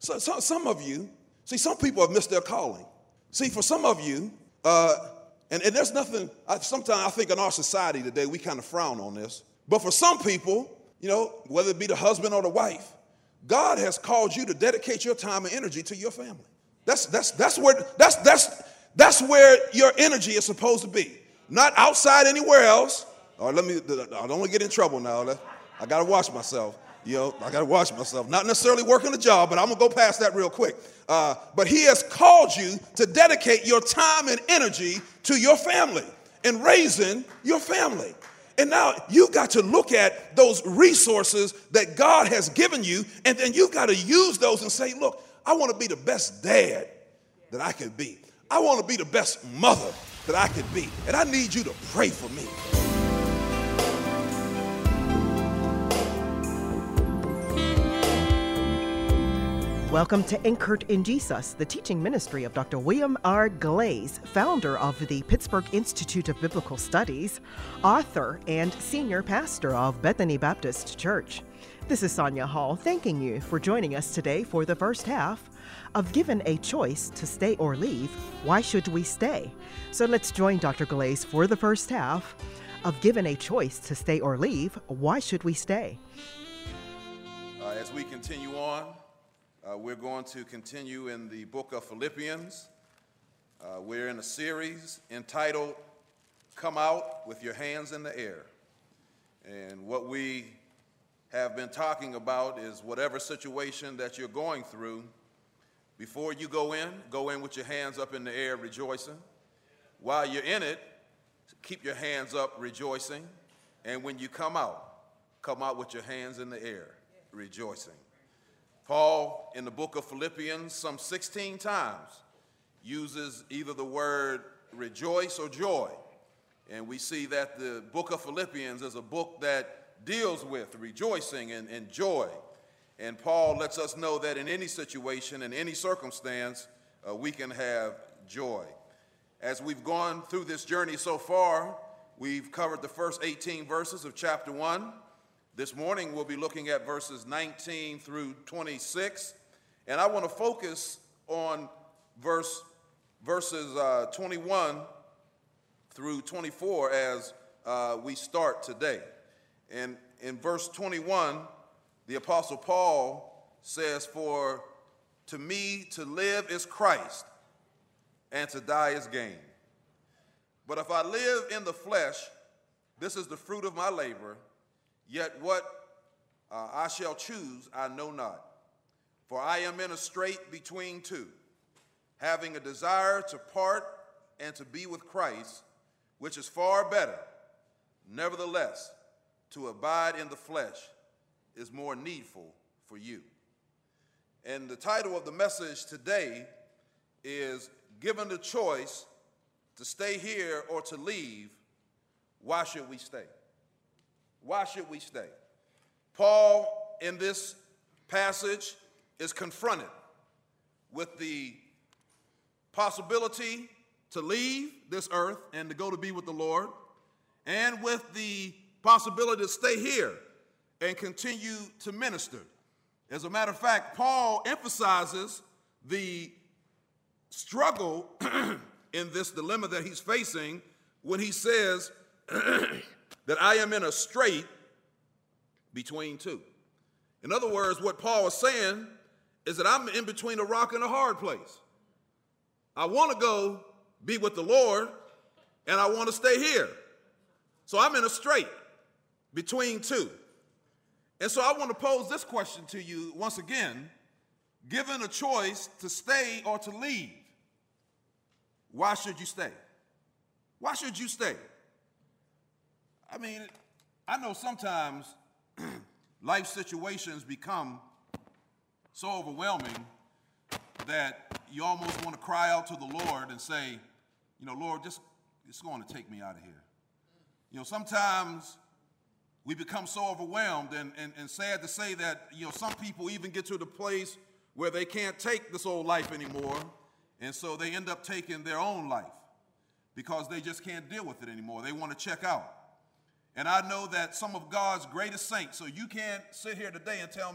So some of you, see, some people have missed their calling. See, for some of you, and there's nothing, sometimes I think in our society today, we kind of frown on this. But for some people, whether it be the husband or the wife, God has called you to dedicate your time and energy to your family. That's where your energy is supposed to be. Not outside anywhere else. I don't want to get in trouble now. I got to watch myself. I got to watch myself. Not necessarily working a job, but I'm going to go past that real quick. But he has called you to dedicate your time and energy to your family and raising your family. And now you've got to look at those resources that God has given you, and then you've got to use those and say, look, I want to be the best dad that I can be. I want to be the best mother that I can be. And I need you to pray for me. Welcome to Anchored in Jesus, the teaching ministry of Dr. William R. Glaze, founder of the Pittsburgh Institute of Biblical Studies, author and senior pastor of Bethany Baptist Church. This is Sonia Hall thanking you for joining us today for the first half of Given a Choice to Stay or Leave, Why Should We Stay? So let's join Dr. Glaze for the first half of Given a Choice to Stay or Leave, Why Should We Stay? As we continue on, we're going to continue in the book of Philippians. We're in a series entitled, Come Out with Your Hands in the Air. And what we have been talking about is whatever situation that you're going through, before you go in with your hands up in the air rejoicing. While you're in it, keep your hands up rejoicing. And when you come out with your hands in the air rejoicing. Paul, in the book of Philippians, some 16 times, uses either the word rejoice or joy. And we see that the book of Philippians is a book that deals with rejoicing and joy. And Paul lets us know that in any situation, in any circumstance, we can have joy. As we've gone through this journey so far, we've covered the first 18 verses of chapter 1. This morning, we'll be looking at verses 19 through 26, and I want to focus on verses 21 through 24 as we start today. And in verse 21, the Apostle Paul says, "For to me to live is Christ, and to die is gain. But if I live in the flesh, this is the fruit of my labor. Yet what I shall choose, I know not. For I am in a strait between two, having a desire to part and to be with Christ, which is far better. Nevertheless, to abide in the flesh is more needful for you." And the title of the message today is, Given the Choice to Stay Here or to Leave, Why Should We Stay? Why should we stay? Paul, in this passage, is confronted with the possibility to leave this earth and to go to be with the Lord, and with the possibility to stay here and continue to minister. As a matter of fact, Paul emphasizes the struggle in this dilemma that he's facing when he says that I am in a strait between two. In other words, what Paul is saying is that I'm in between a rock and a hard place. I want to go be with the Lord, and I want to stay here. So I'm in a strait between two. And so I want to pose this question to you once again. Given a choice to stay or to leave, why should you stay? Why should you stay? I mean, I know sometimes life situations become so overwhelming that you almost want to cry out to the Lord and say, Lord, just going to take me out of here. Sometimes we become so overwhelmed and sad to say that, some people even get to the place where they can't take this old life anymore, and so they end up taking their own life because they just can't deal with it anymore. They want to check out. And I know that some of God's greatest saints, so you can't sit here today and tell me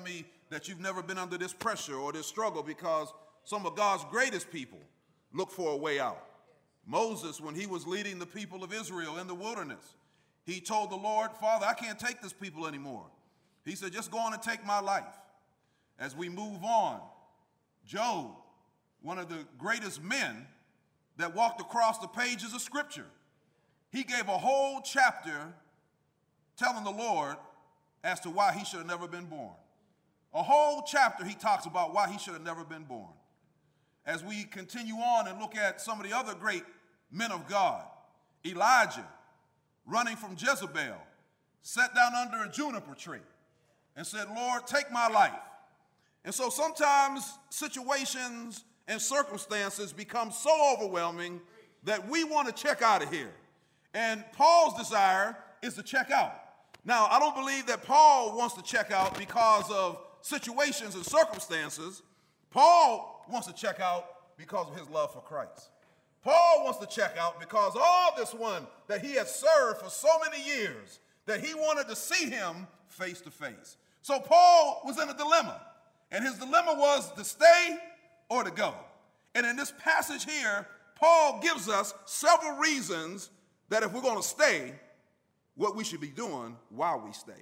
that you've never been under this pressure or this struggle, because some of God's greatest people look for a way out. Moses, when he was leading the people of Israel in the wilderness, he told the Lord, Father, I can't take this people anymore. He said, just go on and take my life. As we move on, Job, one of the greatest men that walked across the pages of Scripture, he gave a whole chapter telling the Lord as to why he should have never been born. A whole chapter he talks about why he should have never been born. As we continue on and look at some of the other great men of God, Elijah, running from Jezebel, sat down under a juniper tree and said, Lord, take my life. And so sometimes situations and circumstances become so overwhelming that we want to check out of here. And Paul's desire is to check out. Now, I don't believe that Paul wants to check out because of situations and circumstances. Paul wants to check out because of his love for Christ. Paul wants to check out because all this one that he has served for so many years, that he wanted to see him face to face. So Paul was in a dilemma, and his dilemma was to stay or to go. And in this passage here, Paul gives us several reasons that if we're going to stay, what we should be doing while we stay.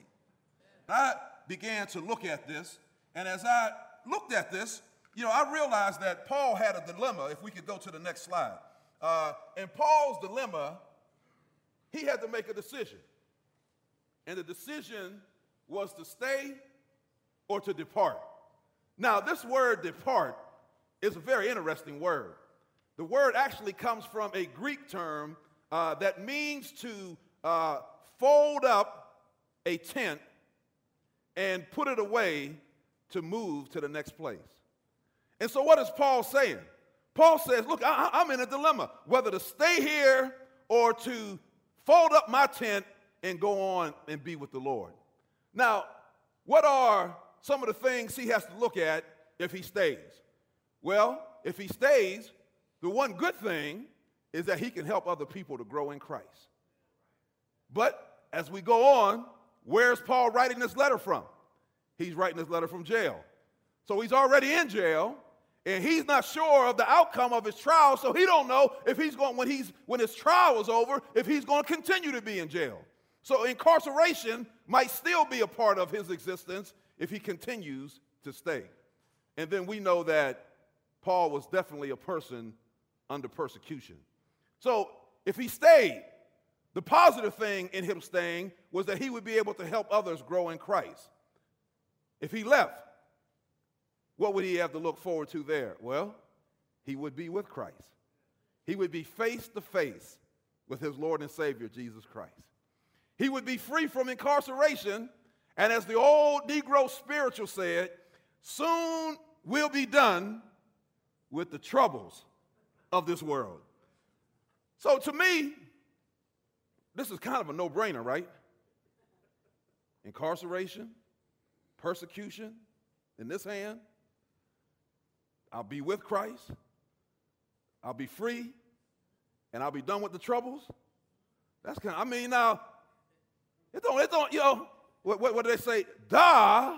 I began to look at this, and as I looked at this, I realized that Paul had a dilemma. If we could go to the next slide. In Paul's dilemma, he had to make a decision. And the decision was to stay or to depart. Now, this word depart is a very interesting word. The word actually comes from a Greek term that means to fold up a tent and put it away to move to the next place. And so what is Paul saying? Paul says, look, I'm in a dilemma, whether to stay here or to fold up my tent and go on and be with the Lord. Now, what are some of the things he has to look at if he stays? Well, if he stays, the one good thing is that he can help other people to grow in Christ. But as we go on, where's Paul writing this letter from? He's writing this letter from jail. So he's already in jail, and he's not sure of the outcome of his trial, so he don't know if he's going, when his trial is over, if he's going to continue to be in jail. So incarceration might still be a part of his existence if he continues to stay. And then we know that Paul was definitely a person under persecution. So if he stayed, the positive thing in him staying was that he would be able to help others grow in Christ. If he left, what would he have to look forward to there? Well, he would be with Christ. He would be face to face with his Lord and Savior, Jesus Christ. He would be free from incarceration, and as the old Negro spiritual said, soon we'll be done with the troubles of this world. So to me, this is kind of a no-brainer, right? Incarceration, persecution in this hand. I'll be with Christ. I'll be free, and I'll be done with the troubles. That's kind of, now, it don't, what do they say? Duh.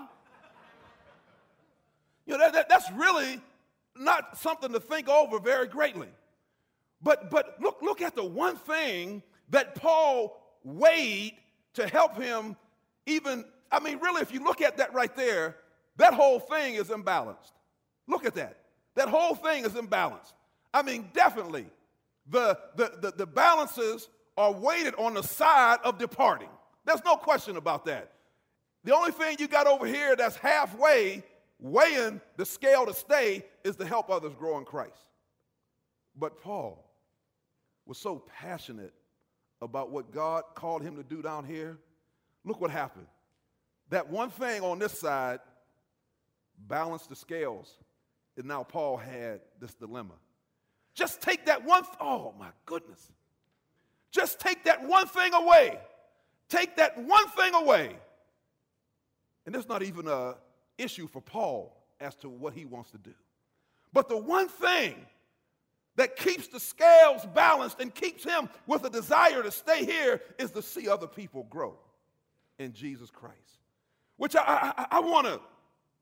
That's really not something to think over very greatly. But look at the one thing that Paul weighed to help him really, if you look at that right there, that whole thing is imbalanced. Look at that. That whole thing is imbalanced. Definitely, the balances are weighted on the side of departing. There's no question about that. The only thing you got over here that's halfway weighing the scale to stay is to help others grow in Christ. But Paul was so passionate about what God called him to do down here. Look what happened. That one thing on this side balanced the scales, and now Paul had this dilemma. Just take that oh my goodness. Just take that one thing away. Take that one thing away. And there's not even an issue for Paul as to what he wants to do. But the one thing that keeps the scales balanced and keeps him with a desire to stay here is to see other people grow in Jesus Christ. Which I want to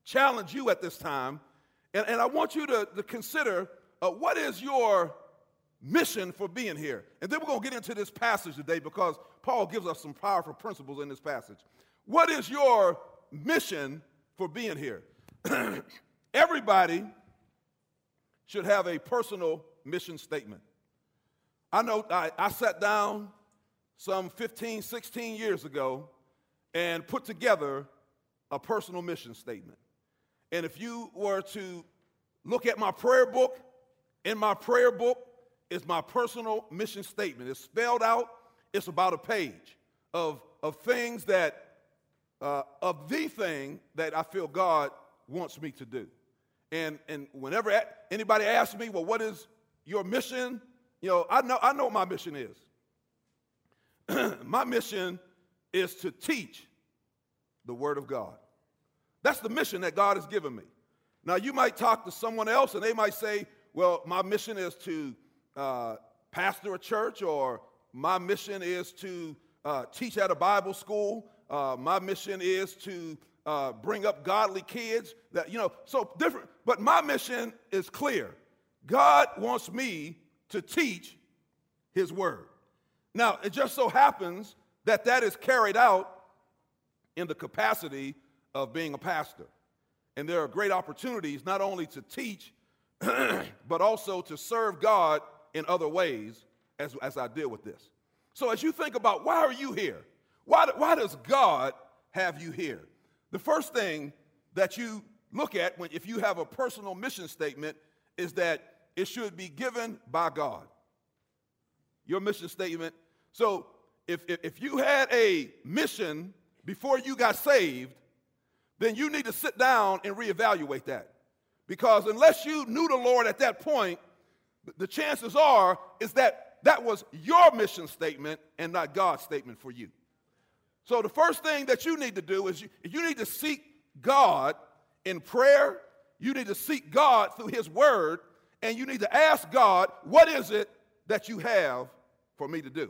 challenge you at this time, and I want you to consider what is your mission for being here. And then we're going to get into this passage today because Paul gives us some powerful principles in this passage. What is your mission for being here? Everybody should have a personal mission statement. I know I sat down some 15, 16 years ago and put together a personal mission statement. And if you were to look at my prayer book, in my prayer book is my personal mission statement. It's spelled out. It's about a page of things that, of the thing that I feel God wants me to do. And whenever anybody asks me, well, what is your mission? You know, I know what my mission is. My mission is to teach the Word of God. That's the mission that God has given me. Now, you might talk to someone else, and they might say, well, my mission is to pastor a church, or my mission is to teach at a Bible school. My mission is to bring up godly kids. That, you know, so different. But my mission is clear. God wants me to teach His Word. Now, it just so happens that that is carried out in the capacity of being a pastor. And there are great opportunities not only to teach, but also to serve God in other ways as I deal with this. So as you think about why are you here? Why does God have you here? The first thing that you look at if you have a personal mission statement is that it should be given by God. Your mission statement. So if you had a mission before you got saved, then you need to sit down and reevaluate that. Because unless you knew the Lord at that point, the chances are is that was your mission statement and not God's statement for you. So the first thing that you need to do is you need to seek God in prayer. You need to seek God through His Word, and you need to ask God, what is it that you have for me to do?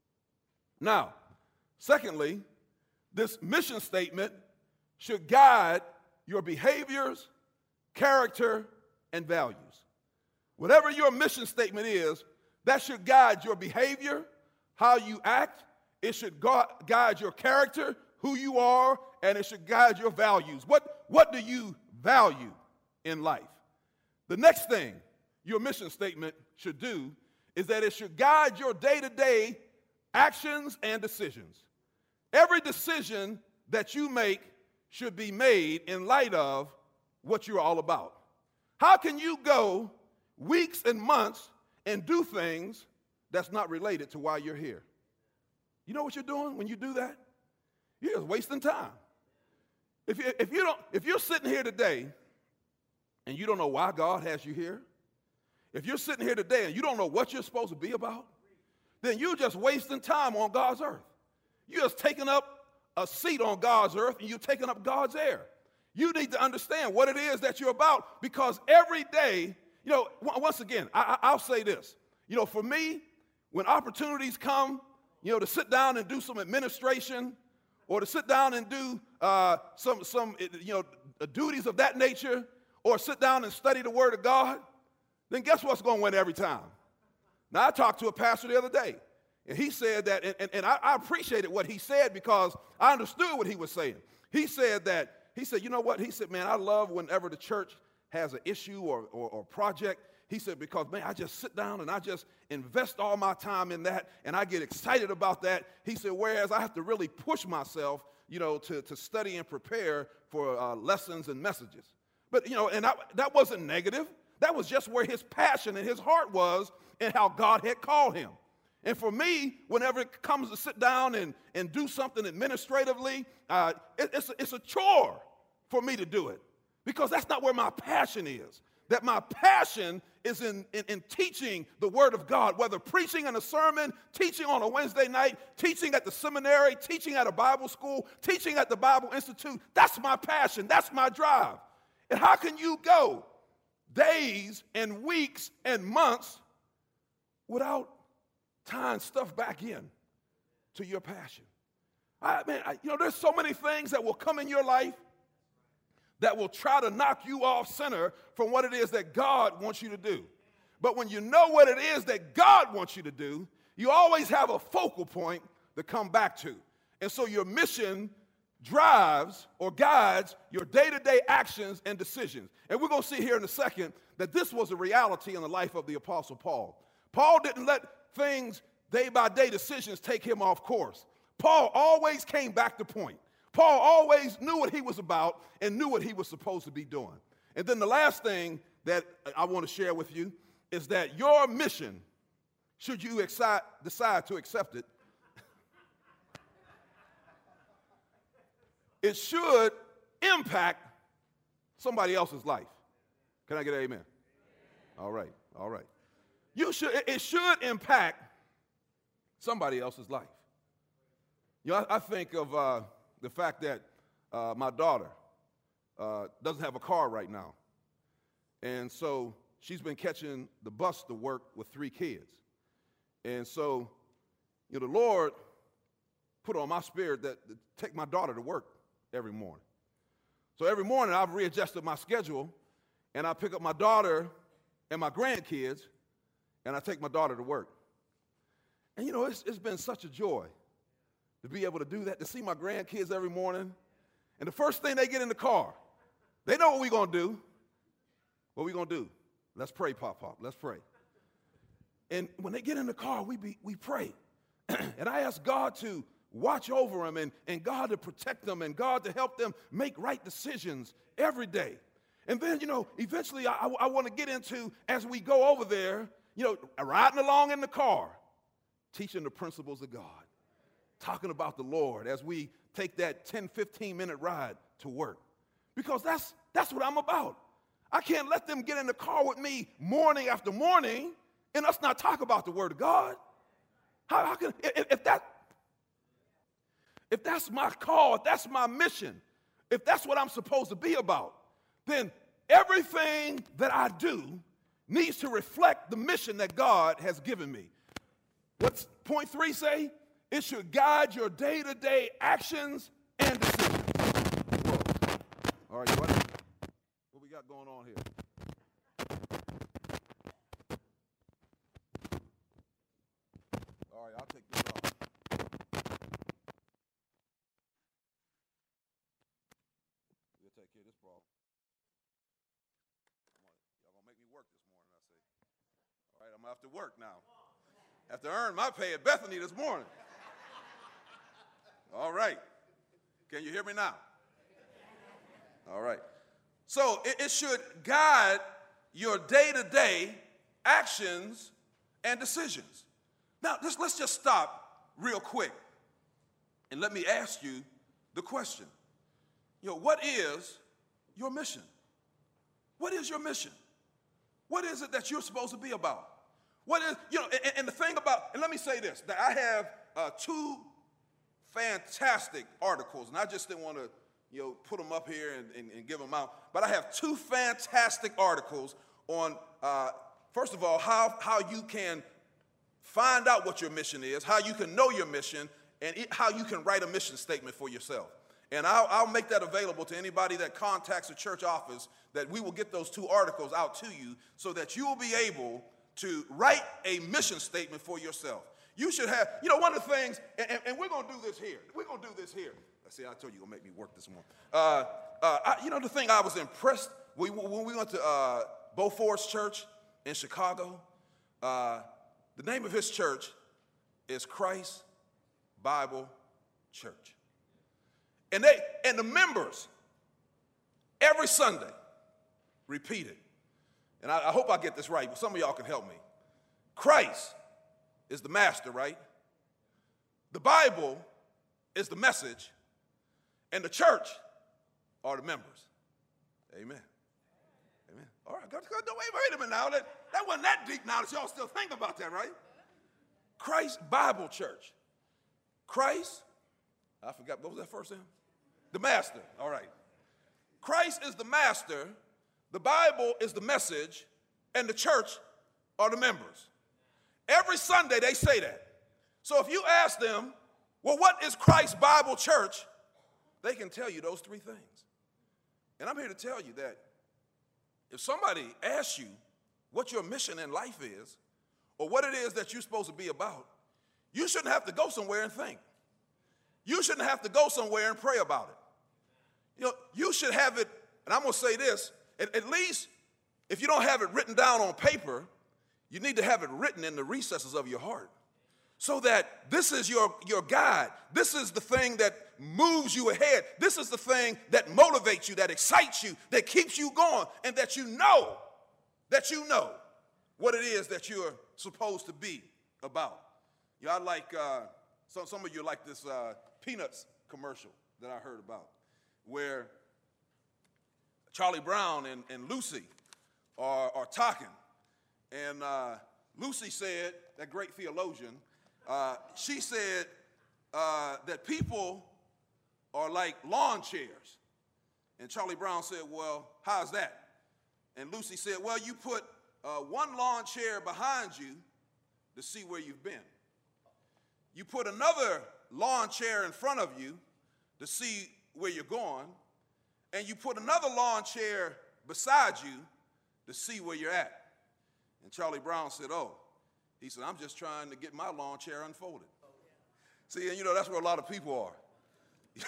Now, secondly, this mission statement should guide your behaviors, character, and values. Whatever your mission statement is, that should guide your behavior, how you act. It should guide your character, who you are, and it should guide your values. What do you value in life? The next thing your mission statement should do is that it should guide your day-to-day actions and decisions. Every decision that you make should be made in light of what you're all about. How can you go weeks and months and do things that's not related to why you're here? You know what you're doing when you do that? You're just wasting time. If you're sitting here today and you don't know why God has you here, if you're sitting here today and you don't know what you're supposed to be about, then you're just wasting time on God's earth. You're just taking up a seat on God's earth and you're taking up God's air. You need to understand what it is that you're about, because every day, you know, once again, I'll say this. You know, for me, when opportunities come, you know, to sit down and do some administration or to sit down and do some you know, duties of that nature, or sit down and study the Word of God, then guess what's going to win every time? Now, I talked to a pastor the other day, and he said that, and I appreciated what he said because I understood what he was saying. He said, you know what? He said, man, I love whenever the church has an issue or project. He said, because, man, I just sit down and I just invest all my time in that, and I get excited about that. He said, whereas I have to really push myself, you know, to study and prepare for lessons and messages. But, you know, and that wasn't negative. That was just where his passion and his heart was and how God had called him. And for me, whenever it comes to sit down and do something administratively, it's a chore for me to do it, because that's not where my passion is. That my passion is in teaching the Word of God, whether preaching in a sermon, teaching on a Wednesday night, teaching at the seminary, teaching at a Bible school, teaching at the Bible Institute. That's my passion. That's my drive. And how can you go days and weeks and months without tying stuff back in to your passion? You know, there's so many things that will come in your life that will try to knock you off center from what it is that God wants you to do. But when you know what it is that God wants you to do, you always have a focal point to come back to. And so your mission drives or guides your day-to-day actions and decisions. And we're going to see here in a second that this was a reality in the life of the Apostle Paul. Paul didn't let things, day-by-day decisions, take him off course. Paul always came back to point. Paul always knew what he was about and knew what he was supposed to be doing. And then the last thing that I want to share with you is that your mission, should you decide to accept it, it should impact somebody else's life. Can I get an amen? All right, all right. It should impact somebody else's life. You know, I think of the fact that my daughter doesn't have a car right now. And so she's been catching the bus to work with 3 kids. And so, you know, the Lord put on my spirit that to take my daughter to work every morning. So every morning I've readjusted my schedule, and I pick up my daughter and my grandkids, and I take my daughter to work. And, you know, it's been such a joy to be able to do that, to see my grandkids every morning. And the first thing they get in the car, they know what we're going to do. What we going to do? Let's pray, Pop. Let's pray. And when they get in the car, we pray. And I ask God to watch over them and God to protect them and God to help them make right decisions every day. And then, you know, eventually I want to get into, as we go over there, you know, riding along in the car, teaching the principles of God, talking about the Lord as we take that 10, 15-minute ride to work. Because that's what I'm about. I can't let them get in the car with me morning after morning and us not talk about the Word of God. How can, if that's my call, if that's my mission, if that's what I'm supposed to be about, then everything that I do needs to reflect the mission that God has given me. What's point 3 say? It should guide your day-to-day actions and decisions. All right, what we got going on here? All right, I'll take this off. We'll take care of this problem. Y'all gonna make me work this morning, I say. All right, I'm gonna have to work now. I have to earn my pay at Bethany this morning. All right. Can you hear me now? All right. So it should guide your day-to-day actions and decisions. Now, let's just stop real quick and let me ask you the question. You know, what is your mission? What is your mission? What is it that you're supposed to be about? What is, you know, and the thing about, and let me say this, that I have 2 fantastic articles, and I just didn't want to, you know, put them up here and give them out, but I have 2 fantastic articles on, first of all, how you can find out what your mission is, how you can know your mission, and how you can write a mission statement for yourself. And I'll make that available to anybody that contacts a church office, that we will get those 2 articles out to you so that you will be able to write a mission statement for yourself. You should have, you know, one of the things, and we're going to do this here. We're going to do this here. See, I told you you're going to make me work this morning. You know, the thing I was impressed, when we went to Bo Ford's church in Chicago, the name of his church is Christ Bible Church. And the members, every Sunday, repeat it. And I hope I get this right, but some of y'all can help me. Christ is the master, right? The Bible is the message, and the church are the members. Amen. Amen. All right, wait a minute now. That wasn't that deep now that y'all still think about that, right? Christ Bible Church. Christ, I forgot, what was that first name? The master, all right. Christ is the master, the Bible is the message, and the church are the members. Every Sunday they say that. So if you ask them, well, what is Christ Bible Church? They can tell you those 3 things. And I'm here to tell you that if somebody asks you what your mission in life is, or what it is that you're supposed to be about, you shouldn't have to go somewhere and think. You shouldn't have to go somewhere and pray about it. You should have it, and I'm going to say this, at least if you don't have it written down on paper, you need to have it written in the recesses of your heart, so that this is your guide. This is the thing that moves you ahead. This is the thing that motivates you, that excites you, that keeps you going, and that you know what it is that you're supposed to be about. I like, some of you like this Peanuts commercial that I heard about, where Charlie Brown and Lucy are talking. And Lucy said, that great theologian, she said that people are like lawn chairs. And Charlie Brown said, well, how's that? And Lucy said, well, you put one lawn chair behind you to see where you've been. You put another lawn chair in front of you to see where you're going. And you put another lawn chair beside you to see where you're at. And Charlie Brown said, he said, I'm just trying to get my lawn chair unfolded. See, and that's where a lot of people are.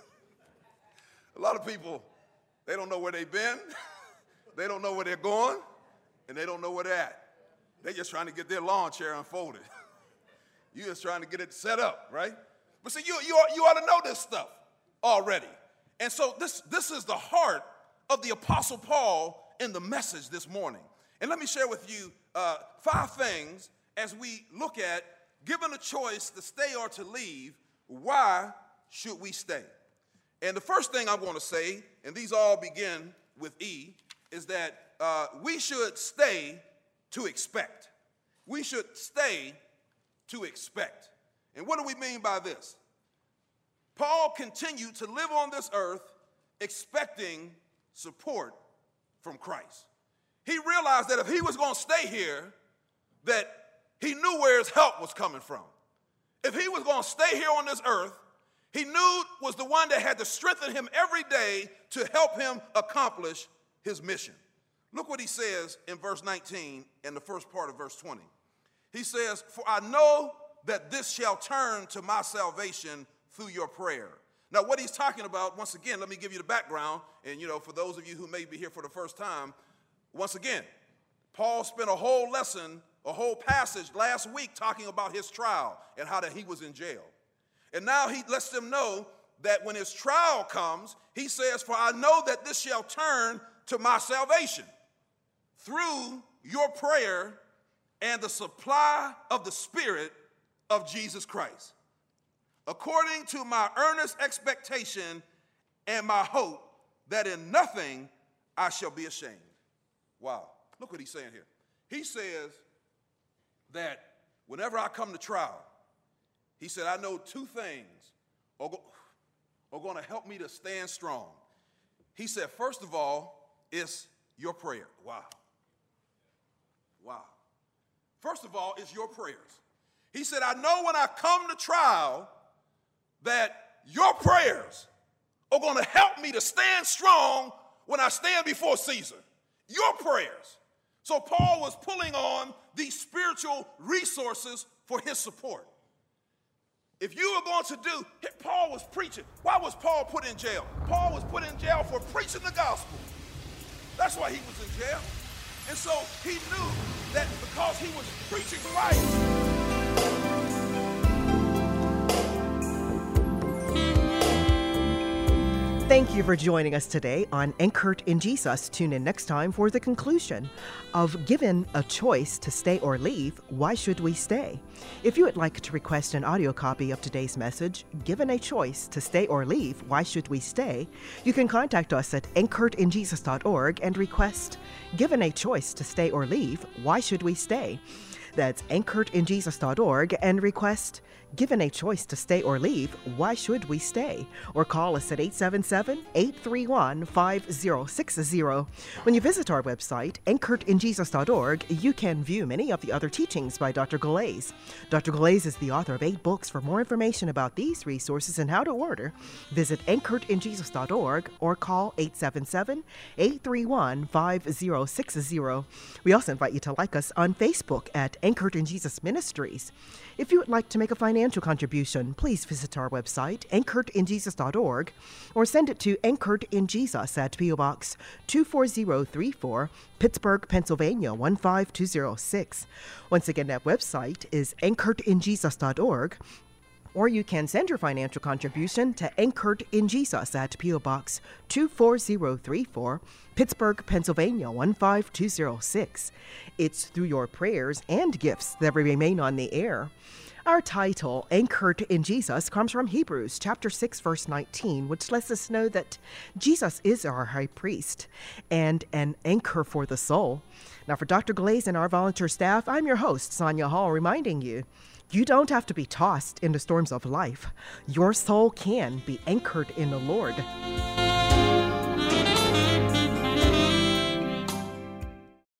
A lot of people, they don't know where they've been, they don't know where they're going, and they don't know where they're at. They're just trying to get their lawn chair unfolded. You're just trying to get it set up, right? But see, you ought to know this stuff already. And so this is the heart of the Apostle Paul in the message this morning. And let me share with you 5 things as we look at, given a choice to stay or to leave, why should we stay? And the first thing I want to say, and these all begin with E, is that we should stay to expect. We should stay to expect. And what do we mean by this? Paul continued to live on this earth expecting support from Christ. He realized that if he was going to stay here, that he knew where his help was coming from. If he was going to stay here on this earth, he knew was the one that had to strengthen him every day to help him accomplish his mission. Look what he says in verse 19 and the first part of verse 20. He says, for I know that this shall turn to my salvation through your prayer. Now, what he's talking about, once again, let me give you the background. And, for those of you who may be here for the first time, once again, Paul spent a whole lesson, a whole passage last week talking about his trial and how that he was in jail. And now he lets them know that when his trial comes, he says, for I know that this shall turn to my salvation through your prayer and the supply of the Spirit of Jesus Christ, according to my earnest expectation and my hope that in nothing I shall be ashamed. Wow, look what he's saying here. He says that whenever I come to trial, he said, I know 2 things are going to help me to stand strong. He said, first of all, it's your prayer. Wow. First of all, it's your prayers. He said, I know when I come to trial that your prayers are going to help me to stand strong when I stand before Caesar. Your prayers. So Paul was pulling on these spiritual resources for his support. If you were going to do, Paul was preaching. Why was Paul put in jail? Paul was put in jail for preaching the gospel. That's why he was in jail. And so he knew that because he was preaching Christ. Thank you for joining us today on Anchored in Jesus. Tune in next time for the conclusion of Given a Choice to Stay or Leave, Why Should We Stay? If you would like to request an audio copy of today's message, Given a Choice to Stay or Leave, Why Should We Stay? You can contact us at anchoredinjesus.org and request Given a Choice to Stay or Leave, Why Should We Stay? That's anchoredinjesus.org and request Given a choice to stay or leave, why should we stay? Or call us at 877-831-5060. When you visit our website, anchoredinjesus.org, you can view many of the other teachings by Dr. Galais. Dr. Galais is the author of 8 books. For more information about these resources and how to order, visit anchoredinjesus.org or call 877-831-5060. We also invite you to like us on Facebook at Anchored in Jesus Ministries. If you would like to make a financial contribution, please visit our website, anchoredinjesus.org, or send it to Anchored in Jesus at P.O. Box 24034, Pittsburgh, Pennsylvania 15206. Once again, that website is anchoredinjesus.org. Or you can send your financial contribution to Anchored in Jesus at P.O. Box 24034, Pittsburgh, Pennsylvania 15206. It's through your prayers and gifts that we remain on the air. Our title, Anchored in Jesus, comes from Hebrews chapter 6, verse 19, which lets us know that Jesus is our high priest and an anchor for the soul. Now, for Dr. Galais and our volunteer staff, I'm your host, Sonia Hall, reminding you, you don't have to be tossed in the storms of life. Your soul can be anchored in the Lord.